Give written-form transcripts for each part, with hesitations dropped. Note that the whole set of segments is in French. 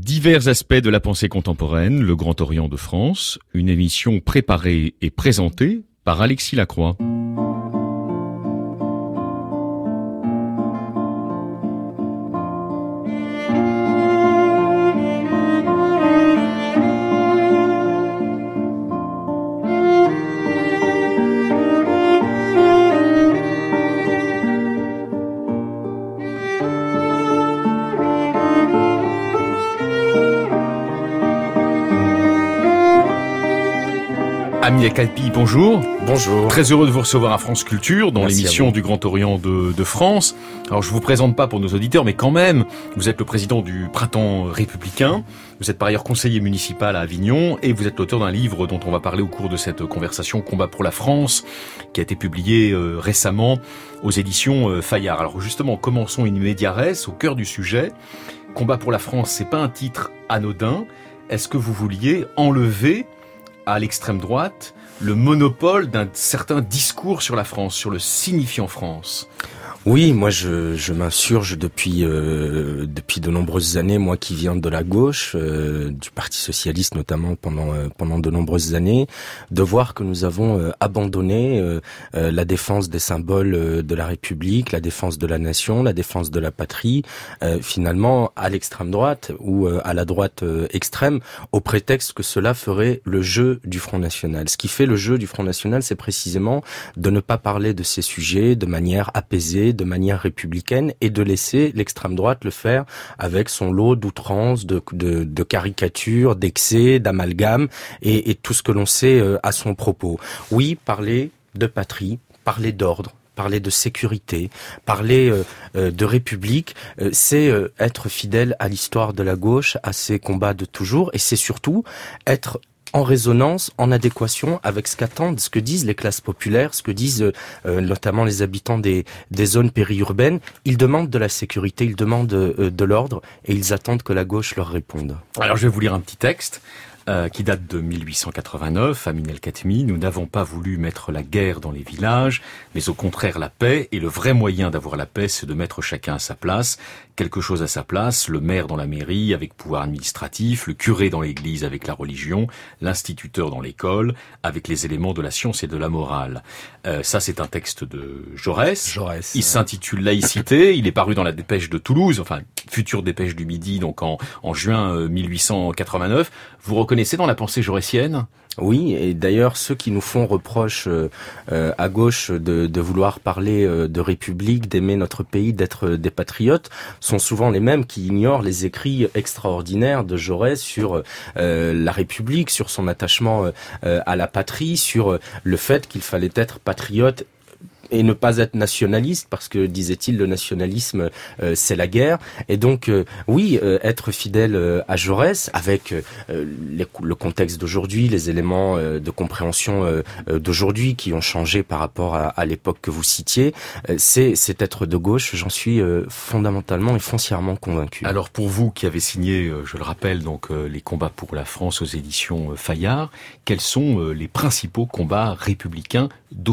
Divers aspects de la pensée contemporaine, le Grand Orient de France, une émission préparée et présentée par Alexis Lacroix. Amina Calpi, bonjour. Bonjour. Très heureux de vous recevoir à France Culture dans l'émission du Grand Orient de France. Alors je vous présente pas pour nos auditeurs, mais quand même, vous êtes le président du Printemps républicain. Vous êtes par ailleurs conseiller municipal à Avignon et vous êtes l'auteur d'un livre dont on va parler au cours de cette conversation, Combat pour la France, qui a été publié récemment aux éditions Fayard. Alors justement, commençons in media res, au cœur du sujet. Combat pour la France, c'est pas un titre anodin. Est-ce que vous vouliez enlever à l'extrême droite le monopole d'un certain discours sur la France, sur le signifiant France? Oui, moi je m'insurge depuis de nombreuses années, moi qui viens de la gauche, du Parti socialiste notamment pendant de nombreuses années, de voir que nous avons abandonné la défense des symboles de la République, la défense de la nation, la défense de la patrie, finalement à l'extrême droite ou à la droite extrême, au prétexte que cela ferait le jeu du Front National. Ce qui fait le jeu du Front National, c'est précisément de ne pas parler de ces sujets de manière apaisée, de manière républicaine, et de laisser l'extrême droite le faire avec son lot d'outrances, de caricatures, d'excès, d'amalgames et tout ce que l'on sait à son propos. Oui, parler de patrie, parler d'ordre, parler de sécurité, parler de république, c'est être fidèle à l'histoire de la gauche, à ses combats de toujours, et c'est surtout être en résonance, en adéquation avec ce qu'attendent, ce que disent les classes populaires, ce que disent notamment les habitants des zones périurbaines. Ils demandent de la sécurité, ils demandent de l'ordre et ils attendent que la gauche leur réponde. Alors je vais vous lire un petit texte qui date de 1889, Amin El-Khatmi. Nous n'avons pas voulu mettre la guerre dans les villages, mais au contraire la paix. Et le vrai moyen d'avoir la paix, c'est de mettre chacun à sa place, quelque chose à sa place, le maire dans la mairie avec pouvoir administratif, le curé dans l'église avec la religion, l'instituteur dans l'école avec les éléments de la science et de la morale. Ça, c'est un texte de Jaurès. Il s'intitule Laïcité. Il est paru dans la Dépêche de Toulouse, enfin future Dépêche du Midi, donc en juin 1889. Vous reconnaissez dans la pensée jaurétienne ? Oui, et d'ailleurs ceux qui nous font reproche à gauche de vouloir parler de République, d'aimer notre pays, d'être des patriotes, sont souvent les mêmes qui ignorent les écrits extraordinaires de Jaurès sur la République, sur son attachement à la patrie, sur le fait qu'il fallait être patriote et ne pas être nationaliste, parce que, disait-il, le nationalisme, c'est la guerre. Et donc, oui, être fidèle à Jaurès, avec le contexte d'aujourd'hui, les éléments de compréhension d'aujourd'hui qui ont changé par rapport à l'époque que vous citiez, c'est être de gauche, j'en suis fondamentalement et foncièrement convaincu. Alors, pour vous qui avez signé, je le rappelle, donc les combats pour la France aux éditions Fayard, quels sont les principaux combats républicains d'aujourd'hui ?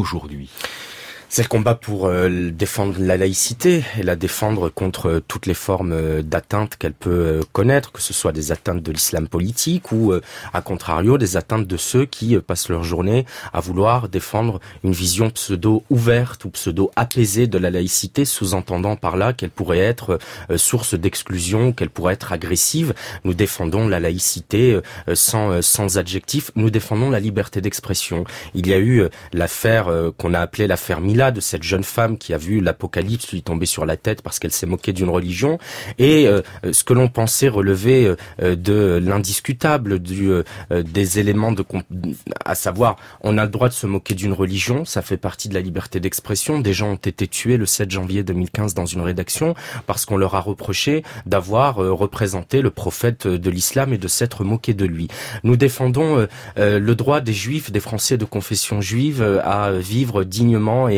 C'est le combat pour défendre la laïcité et la défendre contre toutes les formes d'atteinte qu'elle peut connaître, que ce soit des atteintes de l'islam politique ou, à contrario, des atteintes de ceux qui passent leur journée à vouloir défendre une vision pseudo-ouverte ou pseudo-apaisée de la laïcité, sous-entendant par là qu'elle pourrait être source d'exclusion, qu'elle pourrait être agressive. Nous défendons la laïcité sans adjectif, nous défendons la liberté d'expression. Il y a eu l'affaire qu'on a appelée l'affaire Mila, de cette jeune femme qui a vu l'apocalypse lui tomber sur la tête parce qu'elle s'est moquée d'une religion, et ce que l'on pensait relever de l'indiscutable, des éléments à savoir, on a le droit de se moquer d'une religion, ça fait partie de la liberté d'expression. Des gens ont été tués le 7 janvier 2015 dans une rédaction parce qu'on leur a reproché d'avoir représenté le prophète de l'islam et de s'être moqué de lui. Nous défendons le droit des juifs, des Français de confession juive à vivre dignement et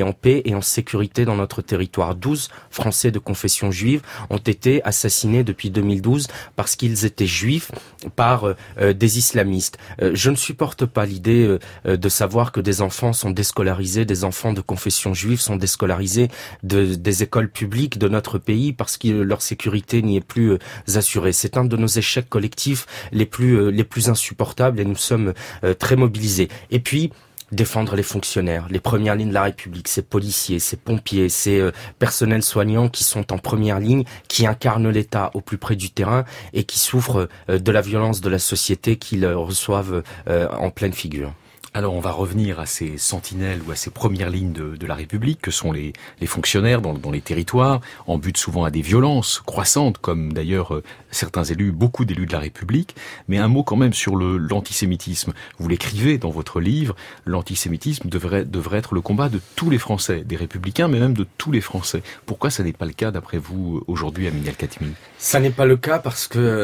en paix et en sécurité dans notre territoire. 12 Français de confession juive ont été assassinés depuis 2012 parce qu'ils étaient juifs par des islamistes. Je ne supporte pas l'idée de savoir que des enfants sont déscolarisés, des enfants de confession juive sont déscolarisés des écoles publiques de notre pays parce que leur sécurité n'y est plus assurée. C'est un de nos échecs collectifs les plus insupportables et nous sommes très mobilisés. Et puis, défendre les fonctionnaires, les premières lignes de la République, ces policiers, ces pompiers, ces personnels soignants qui sont en première ligne, qui incarnent l'État au plus près du terrain et qui souffrent de la violence de la société qu'ils reçoivent en pleine figure. Alors on va revenir à ces sentinelles ou à ces premières lignes de la République que sont les fonctionnaires dans les territoires, en but souvent à des violences croissantes, comme d'ailleurs certains élus, beaucoup d'élus de la République. Mais un mot quand même sur l'antisémitisme. Vous l'écrivez dans votre livre, l'antisémitisme devrait être le combat de tous les Français, des Républicains, mais même de tous les Français. Pourquoi ça n'est pas le cas d'après vous aujourd'hui, Amine El-Khatmi? Ça n'est pas le cas parce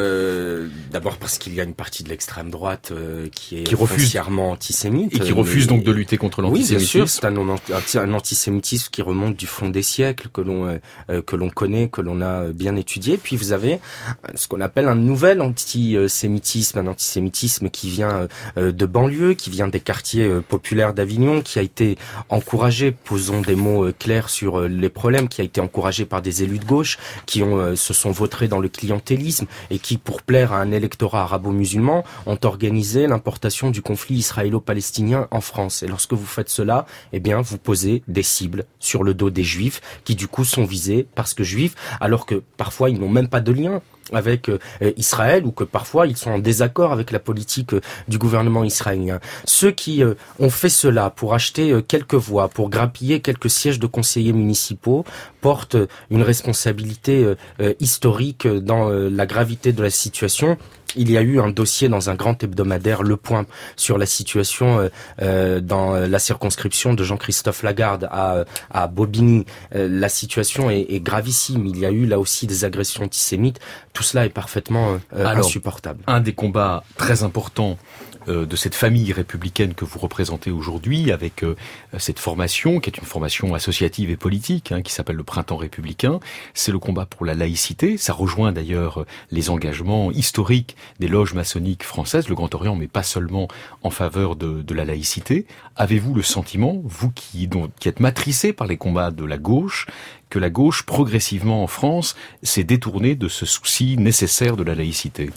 que d'abord parce qu'il y a une partie de l'extrême droite qui refuse foncièrement antisémite. Et qui refuse donc de lutter contre l'antisémitisme. Oui, bien sûr, c'est un antisémitisme qui remonte du fond des siècles, que l'on connaît, que l'on a bien étudié. Puis vous avez ce qu'on appelle un nouvel antisémitisme, un antisémitisme qui vient de banlieue, qui vient des quartiers populaires d'Avignon, qui a été encouragé, posons des mots clairs sur les problèmes, qui a été encouragé par des élus de gauche, qui se sont vautrés dans le clientélisme et qui, pour plaire à un électorat arabo-musulman, ont organisé l'importation du conflit israélo-palestinien en France. Et lorsque vous faites cela, eh bien, vous posez des cibles sur le dos des juifs qui, du coup, sont visés parce que juifs, alors que parfois ils n'ont même pas de lien avec Israël ou que parfois ils sont en désaccord avec la politique du gouvernement israélien. Ceux qui ont fait cela pour acheter quelques voix, pour grappiller quelques sièges de conseillers municipaux, portent une responsabilité historique dans la gravité de la situation. Il y a eu un dossier dans un grand hebdomadaire, Le Point, sur la situation dans la circonscription de Jean-Christophe Lagarde à Bobigny. La situation est gravissime. Il y a eu là aussi des agressions antisémites. Tout cela est parfaitement insupportable. Un des combats très importants de cette famille républicaine que vous représentez aujourd'hui, avec cette formation, qui est une formation associative et politique, qui s'appelle le Printemps républicain, c'est le combat pour la laïcité. Ça rejoint d'ailleurs les engagements historiques des loges maçonniques françaises, le Grand Orient, mais pas seulement en faveur de la laïcité. Avez-vous le sentiment, vous qui êtes matricé par les combats de la gauche, que la gauche, progressivement en France, s'est détournée de ce souci nécessaire de la laïcité?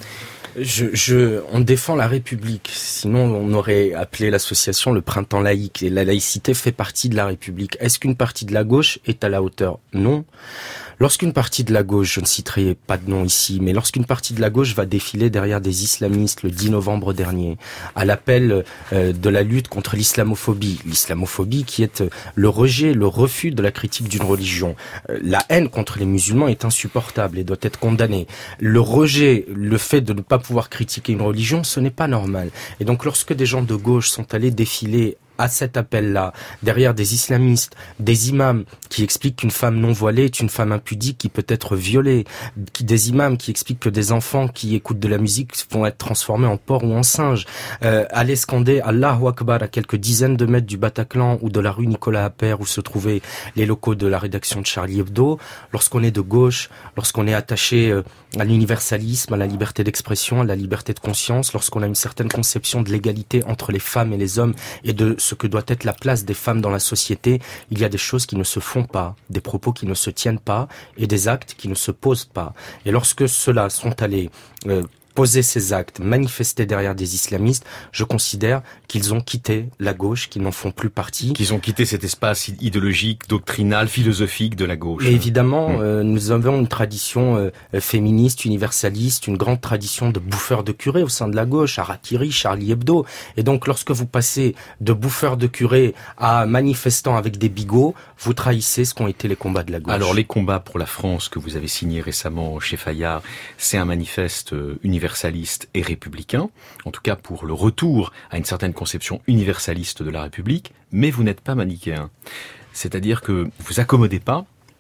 On défend la République. Sinon, on aurait appelé l'association le Printemps laïque. Et la laïcité fait partie de la République. Est-ce qu'une partie de la gauche est à la hauteur? Non. Lorsqu'une partie de la gauche, je ne citerai pas de nom ici, mais lorsqu'une partie de la gauche va défiler derrière des islamistes le 10 novembre dernier, à l'appel de la lutte contre l'islamophobie qui est le rejet, le refus de la critique d'une religion. La haine contre les musulmans est insupportable et doit être condamnée. Le rejet, le fait de ne pas pouvoir critiquer une religion, ce n'est pas normal. Et donc lorsque des gens de gauche sont allés défiler à cet appel-là, derrière des islamistes, des imams qui expliquent qu'une femme non voilée est une femme impudique qui peut être violée, des imams qui expliquent que des enfants qui écoutent de la musique vont être transformés en porc ou en singe, aller scander Allahu Akbar à quelques dizaines de mètres du Bataclan ou de la rue Nicolas Appert où se trouvaient les locaux de la rédaction de Charlie Hebdo. Lorsqu'on est de gauche, lorsqu'on est attaché à l'universalisme, à la liberté d'expression, à la liberté de conscience, lorsqu'on a une certaine conception de l'égalité entre les femmes et les hommes et de ce que doit être la place des femmes dans la société, il y a des choses qui ne se font pas, des propos qui ne se tiennent pas et des actes qui ne se posent pas. Et lorsque ceux-là sont allés poser ces actes, manifester derrière des islamistes, je considère qu'ils ont quitté la gauche, qu'ils n'en font plus partie. Qu'ils ont quitté cet espace idéologique, doctrinal, philosophique de la gauche. Et évidemment, nous avons une tradition féministe, universaliste, une grande tradition de bouffeurs de curés au sein de la gauche, Harakiri, Charlie Hebdo. Et donc, lorsque vous passez de bouffeurs de curés à manifestants avec des bigots, vous trahissez ce qu'ont été les combats de la gauche. Alors, les combats pour la France que vous avez signé récemment chez Fayard, c'est un manifeste universaliste et républicain, en tout cas pour le retour à une certaine conception universaliste de la République, mais vous n'êtes pas manichéen. C'est-à-dire que vous accommodez pas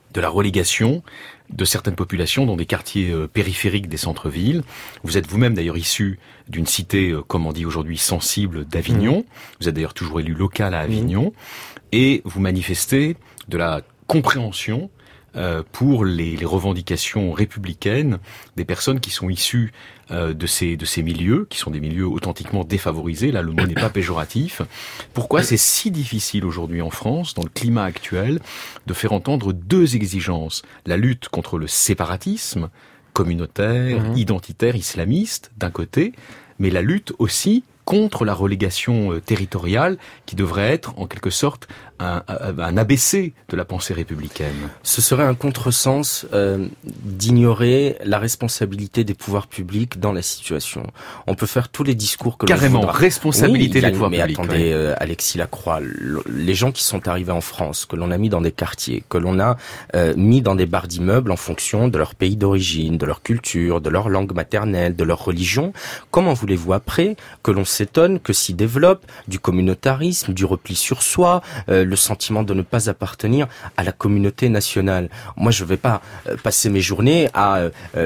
de la relégation de certaines populations dans des quartiers périphériques des centres-villes. Vous êtes vous-même d'ailleurs issu d'une cité, comme on dit aujourd'hui, sensible d'Avignon. Vous êtes d'ailleurs toujours élu local à Avignon. Et vous manifestez de la compréhension pour les revendications républicaines des personnes qui sont issues de ces milieux, qui sont des milieux authentiquement défavorisés. Là, le mot n'est pas péjoratif. Pourquoi c'est si difficile aujourd'hui en France, dans le climat actuel, de faire entendre deux exigences? La lutte contre le séparatisme communautaire, identitaire, islamiste, d'un côté, mais la lutte aussi contre la relégation territoriale qui devrait être en quelque sorte un ABC de la pensée républicaine. Ce serait un contresens d'ignorer la responsabilité des pouvoirs publics dans la situation. On peut faire tous les discours que l'on voudra. Carrément, responsabilité des pouvoirs publics. Mais attendez, Alexis Lacroix, les gens qui sont arrivés en France, que l'on a mis dans des quartiers, que l'on a mis dans des barres d'immeubles en fonction de leur pays d'origine, de leur culture, de leur langue maternelle, de leur religion, comment voulez-vous après que l'on s'étonne que s'y développe du communautarisme, du repli sur soi, le sentiment de ne pas appartenir à la communauté nationale. Moi, je ne vais pas passer mes journées à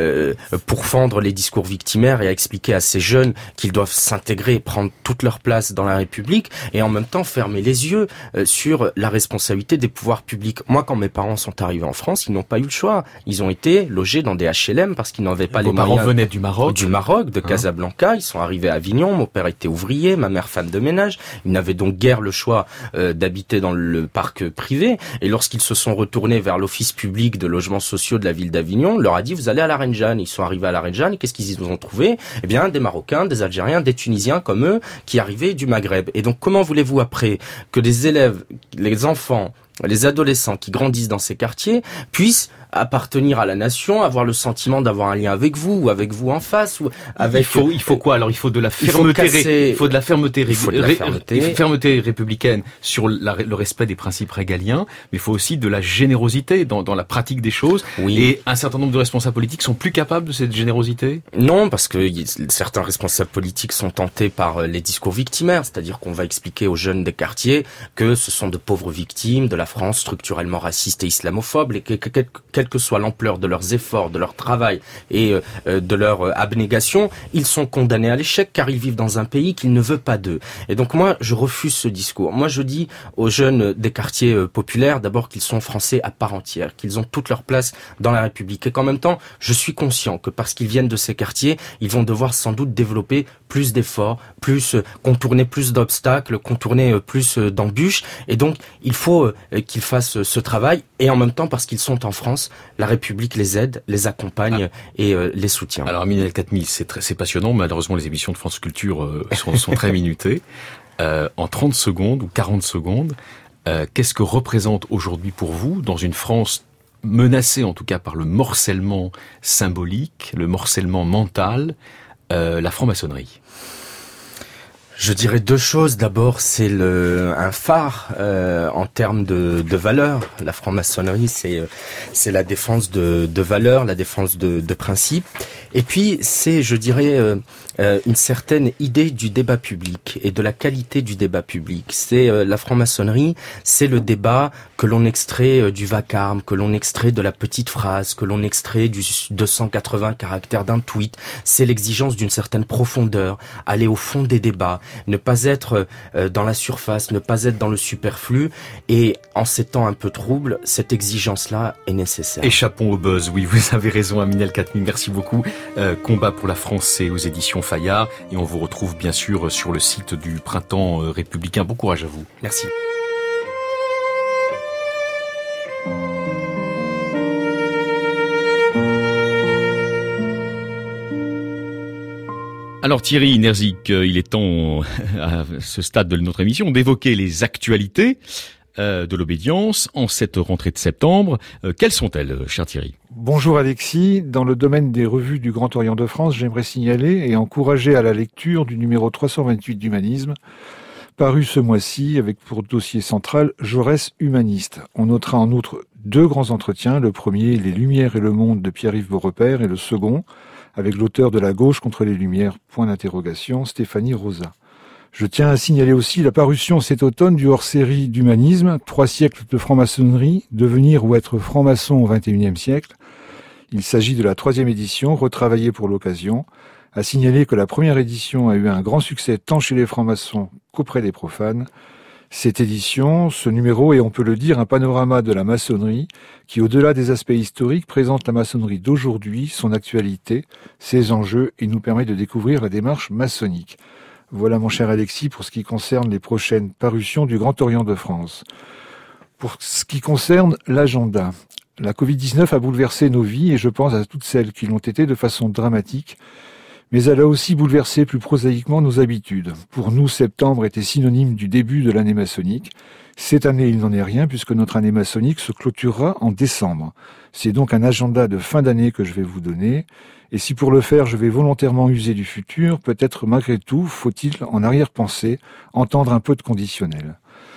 pourfendre les discours victimaires et à expliquer à ces jeunes qu'ils doivent s'intégrer et prendre toute leur place dans la République et en même temps fermer les yeux sur la responsabilité des pouvoirs publics. Moi, quand mes parents sont arrivés en France, ils n'ont pas eu le choix. Ils ont été logés dans des HLM parce qu'ils n'avaient pas les moyens. Vos parents venaient du Maroc. Du Maroc, de Casablanca. Ils sont arrivés à Avignon. Mon père était ouvrier, ma mère femme de ménage. Ils n'avaient donc guère le choix d'habiter dans le parc privé. Et lorsqu'ils se sont retournés vers l'office public de logements sociaux de la ville d'Avignon, on leur a dit vous allez à la Reine Jeanne. Ils sont arrivés à la Reine Jeanne et qu'est-ce qu'ils y ont trouvé? Eh bien, des Marocains, des Algériens, des Tunisiens comme eux qui arrivaient du Maghreb. Et donc, comment voulez-vous après que les élèves, les enfants, les adolescents qui grandissent dans ces quartiers puissent appartenir à la nation, avoir le sentiment d'avoir un lien avec vous ou avec vous en face ou avec il faut quoi alors? Il faut de la fermeté, il faut de la fermeté républicaine sur le respect des principes régaliens, mais il faut aussi de la générosité dans la pratique des choses. Oui. Et un certain nombre de responsables politiques sont plus capables de cette générosité? Non, parce que certains responsables politiques sont tentés par les discours victimaires, c'est-à-dire qu'on va expliquer aux jeunes des quartiers que ce sont de pauvres victimes de la France structurellement raciste et islamophobe et que quelle que soit l'ampleur de leurs efforts, de leur travail et de leur abnégation, ils sont condamnés à l'échec car ils vivent dans un pays qui ne veut pas d'eux. Et donc moi, je refuse ce discours. Moi, je dis aux jeunes des quartiers populaires, d'abord qu'ils sont français à part entière, qu'ils ont toute leur place dans la République et qu'en même temps, je suis conscient que parce qu'ils viennent de ces quartiers, ils vont devoir sans doute développer plus d'efforts, plus contourner plus d'obstacles, contourner plus d'embûches. Et donc, il faut qu'ils fassent ce travail et en même temps, parce qu'ils sont en France, la République les aide, les accompagne et les soutient. Alors, Aminel Khatmi, c'est passionnant. Malheureusement, les émissions de France Culture sont très minutées. En 30 secondes ou 40 secondes, qu'est-ce que représente aujourd'hui pour vous, dans une France menacée en tout cas par le morcellement symbolique, le morcellement mental, la franc-maçonnerie? Je dirais deux choses. D'abord, c'est un phare en termes de valeurs. La franc-maçonnerie, c'est la défense de valeurs, la défense de principes. Et puis, c'est, je dirais, une certaine idée du débat public et de la qualité du débat public. C'est la franc-maçonnerie, c'est le débat que l'on extrait du vacarme, que l'on extrait de la petite phrase, que l'on extrait du 280 caractères d'un tweet. C'est l'exigence d'une certaine profondeur, aller au fond des débats, ne pas être dans la surface, ne pas être dans le superflu. Et en ces temps un peu troubles, cette exigence-là est nécessaire. Échappons au buzz. Oui, vous avez raison, Aminel Khatmi. Merci beaucoup. Combat pour la France, c'est aux éditions Fayard. Et on vous retrouve bien sûr sur le site du Printemps républicain. Bon courage à vous. Merci. Alors Thierry Nerzik, il est temps, à ce stade de notre émission, d'évoquer les actualités de l'obédience en cette rentrée de septembre. Quelles sont-elles, cher Thierry? Bonjour Alexis. Dans le domaine des revues du Grand Orient de France, j'aimerais signaler et encourager à la lecture du numéro 328 d'Humanisme, paru ce mois-ci avec pour dossier central Jaurès humaniste. On notera en outre deux grands entretiens. Le premier, Les Lumières et le Monde de Pierre-Yves Beaurepaire, et le second, avec l'auteur de La gauche contre les Lumières, point d'interrogation, Stéphanie Rosa. Je tiens à signaler aussi la parution cet automne du hors-série d'humanisme, 3 siècles de franc-maçonnerie, devenir ou être franc-maçon au XXIe siècle. Il s'agit de la 3e édition, retravaillée pour l'occasion. À signaler que la première édition a eu un grand succès tant chez les francs-maçons qu'auprès des profanes. Cette édition, ce numéro est, on peut le dire, un panorama de la maçonnerie qui, au-delà des aspects historiques, présente la maçonnerie d'aujourd'hui, son actualité, ses enjeux et nous permet de découvrir la démarche maçonnique. Voilà, mon cher Alexis, pour ce qui concerne les prochaines parutions du Grand Orient de France. Pour ce qui concerne l'agenda, la Covid-19 a bouleversé nos vies et je pense à toutes celles qui l'ont été de façon dramatique, mais elle a aussi bouleversé plus prosaïquement nos habitudes. Pour nous, septembre était synonyme du début de l'année maçonnique. Cette année, il n'en est rien puisque notre année maçonnique se clôturera en décembre. C'est donc un agenda de fin d'année que je vais vous donner. Et si pour le faire, je vais volontairement user du futur, peut-être malgré tout, faut-il, en arrière-pensée, entendre un peu de conditionnel.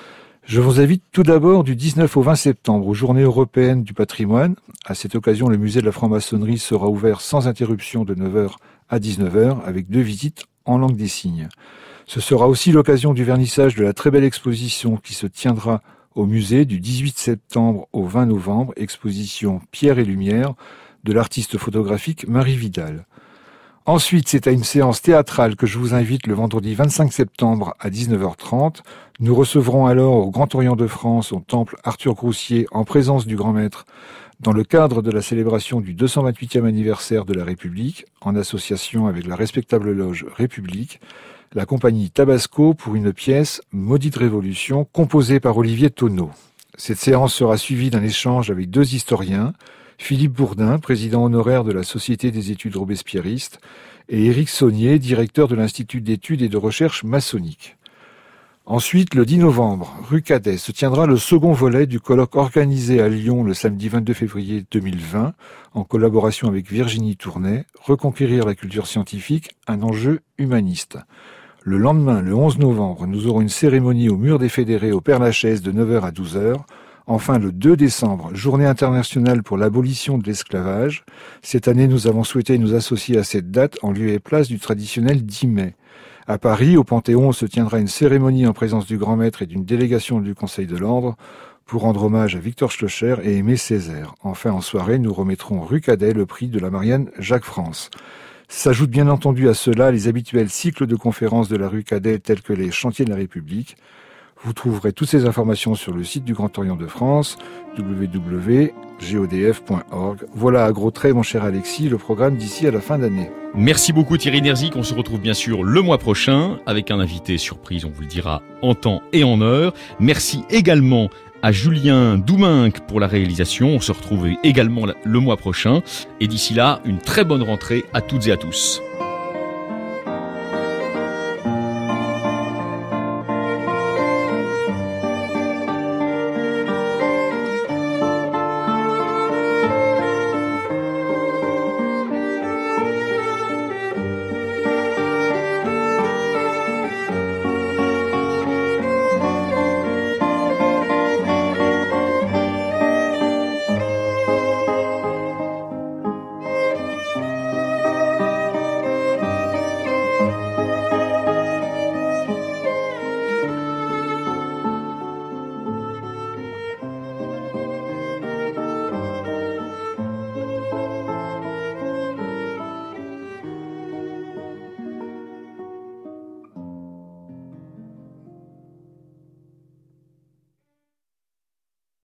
Je vous invite tout d'abord du 19 au 20 septembre aux Journées européennes du patrimoine. À cette occasion, le musée de la franc-maçonnerie sera ouvert sans interruption de 9h à 19h avec 2 visites en langue des signes. Ce sera aussi l'occasion du vernissage de la très belle exposition qui se tiendra au musée du 18 septembre au 20 novembre, exposition Pierre et Lumière de l'artiste photographique Marie Vidal. Ensuite, c'est à une séance théâtrale que je vous invite le vendredi 25 septembre à 19h30. Nous recevrons alors au Grand Orient de France, au temple Arthur Groussier, en présence du grand maître, dans le cadre de la célébration du 228e anniversaire de la République, en association avec la respectable loge République, la compagnie Tabasco pour une pièce Maudite Révolution, composée par Olivier Tonneau. Cette séance sera suivie d'un échange avec 2 historiens, Philippe Bourdin, président honoraire de la Société des études robespierristes, et Éric Saunier, directeur de l'Institut d'études et de recherche maçonnique. Ensuite, le 10 novembre, rue Cadet, se tiendra le second volet du colloque organisé à Lyon le samedi 22 février 2020, en collaboration avec Virginie Tournay, Reconquérir la culture scientifique, un enjeu humaniste. Le lendemain, le 11 novembre, nous aurons une cérémonie au Mur des Fédérés au Père-Lachaise de 9h à 12h. Enfin, le 2 décembre, journée internationale pour l'abolition de l'esclavage. Cette année, nous avons souhaité nous associer à cette date en lieu et place du traditionnel 10 mai. À Paris, au Panthéon, se tiendra une cérémonie en présence du grand maître et d'une délégation du Conseil de l'Ordre pour rendre hommage à Victor Schloesser et Aimé Césaire. Enfin, en soirée, nous remettrons rue Cadet le prix de la Marianne Jacques-France. S'ajoutent bien entendu à cela les habituels cycles de conférences de la rue Cadet tels que les chantiers de la République. Vous trouverez toutes ces informations sur le site du Grand Orient de France, www.godf.org. Voilà à gros traits, mon cher Alexis, le programme d'ici à la fin d'année. Merci beaucoup Thierry Nersig. On se retrouve bien sûr le mois prochain avec un invité surprise, on vous le dira en temps et en heure. Merci également à Julien Douminc pour la réalisation. On se retrouve également le mois prochain. Et d'ici là, une très bonne rentrée à toutes et à tous.